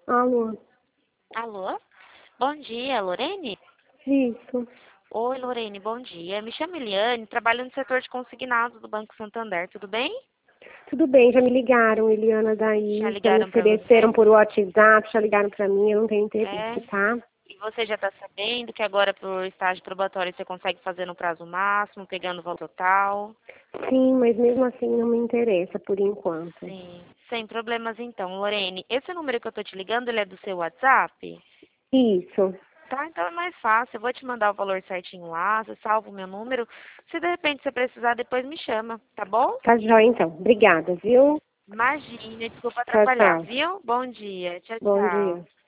Alô? Alô? Bom dia, Lorene? Isso. Oi, Lorene, bom dia. Me chamo Eliane, trabalho no setor de consignados do Banco Santander, tudo bem? Tudo bem, já me ligaram, Eliana, Já daí, já me ligaram pra ofereceram você? por WhatsApp, já ligaram pra mim, eu não tenho interesse, É. tá? E você já está sabendo que agora por estágio probatório você consegue fazer no prazo máximo, pegando o valor total? Sim, mas mesmo assim não me interessa por enquanto. Sim. Sem problemas então, Lorene. Esse número que eu tô te ligando, ele é do seu WhatsApp? Isso. Tá, então é mais fácil. Eu vou te mandar o valor certinho lá, você salva o meu número. Se de repente você precisar, depois me chama, tá bom? Tá jóia então. Obrigada, viu? Imagina, desculpa Tchau, atrapalhar, tchau. viu? Bom dia. Tchau, Bom tchau. dia.